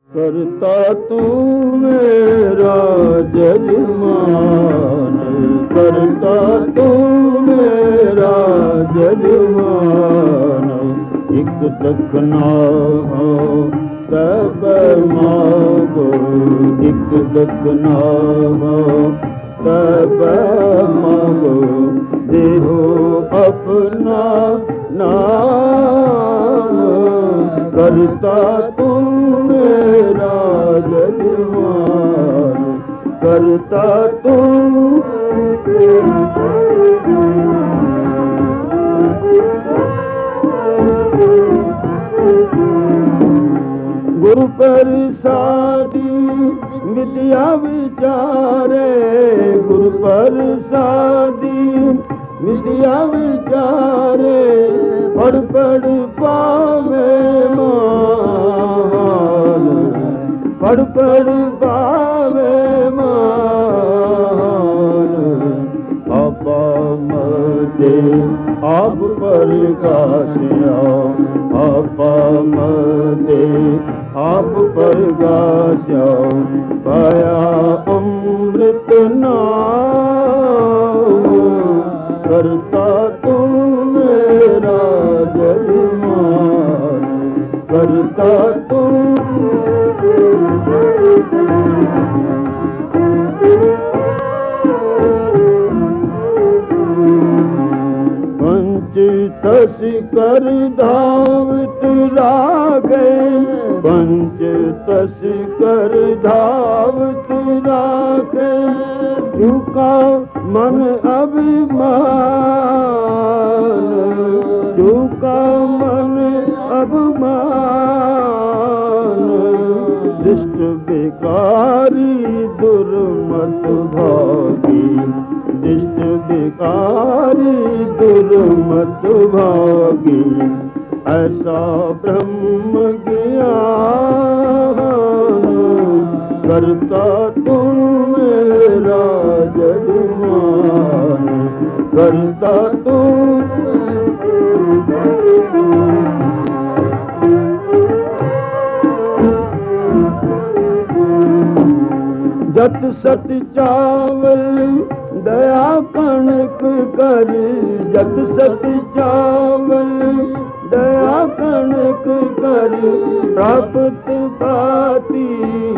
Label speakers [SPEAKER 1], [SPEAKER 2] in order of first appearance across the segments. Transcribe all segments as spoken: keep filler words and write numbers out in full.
[SPEAKER 1] करता तू मेरा जजमान, करता तू मेरा जजमान। एक दखना हो तब मांगो, एक दखना हो तब मांगो। देहो अपना नाम, करता तू मेरा जजमान, करता तू। गुरु प्रसादी विद्या विचारे, गुरु प्रसादी विद्या विचारे। पढ़ पढ़ पावे मान, पढ़ पढ़ पावे मान। आपा मदे आप प्रकाश्या, आपा मदे आप प्रकाश्या। पाया अमृत नाम, करता तू मेरा जजमान, करता तू। पंच तस कर धावत रागे, पंच तस कर धावत रागे। झुका मन अभिमान, झुका मन अभिमान। दुष्ट बेकारी दुर्मत भागी, दुष्ट बेकारी दुर्मत भागी। ऐसा ब्रह्म ज्ञान, करता तू मेरा जजमान, करता तू। जत सत चावल दया कणक कर, जत सत चावल दया कणक कर। प्राप्त पाती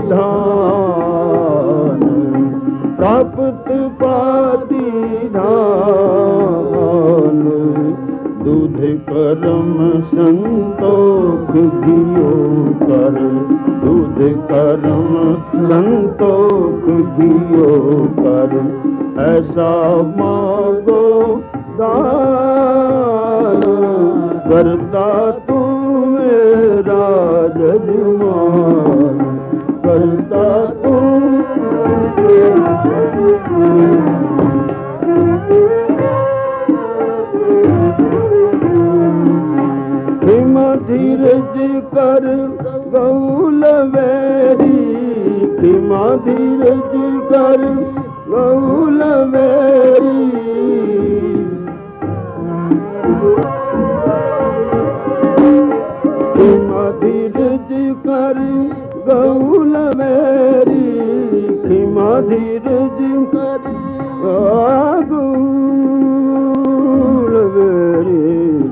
[SPEAKER 1] धान, प्राप्त पाती धान। दूध करम संतोख घियो कर, दूध करम संतोख घियो कर। ऐसा मांगो दान, करता तू मेरा जजमान, करता तू। हिम धीरज कर गौल मेरी, हिम धीरज कर गौल मेरी। हिम धीरज कर गौल मेरी, हिम धीरज कर गौल मेरी।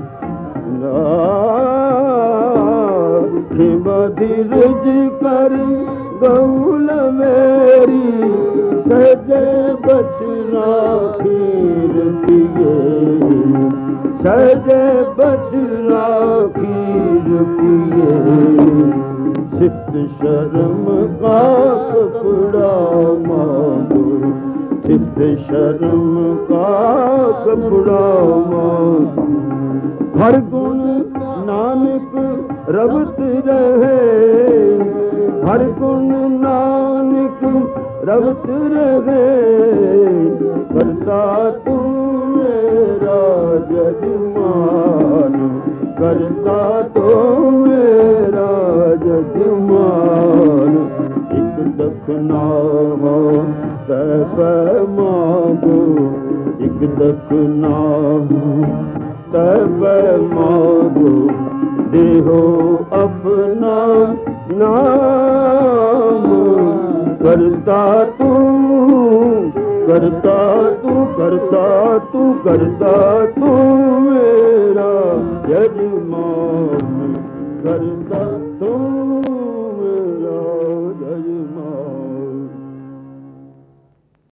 [SPEAKER 1] हिम धीरज कर गौल मेरी। सहजे बचना खीर पिए, सहजे बचना खीर पिए। चित्त शर्म का कपड़ा मांगो, चित्त शर्म का कपड़ा मांगो। हर गुण नानक रवत रहे, हर गुण नानक रवत रहे। करता तू मेरा जजमान, करता तू मेरा जजमान। एक दखना हो तब मांगो, एक दखना हो तब मांगो। देहो अपना नाम, करता तू करता तू करता तू करता तू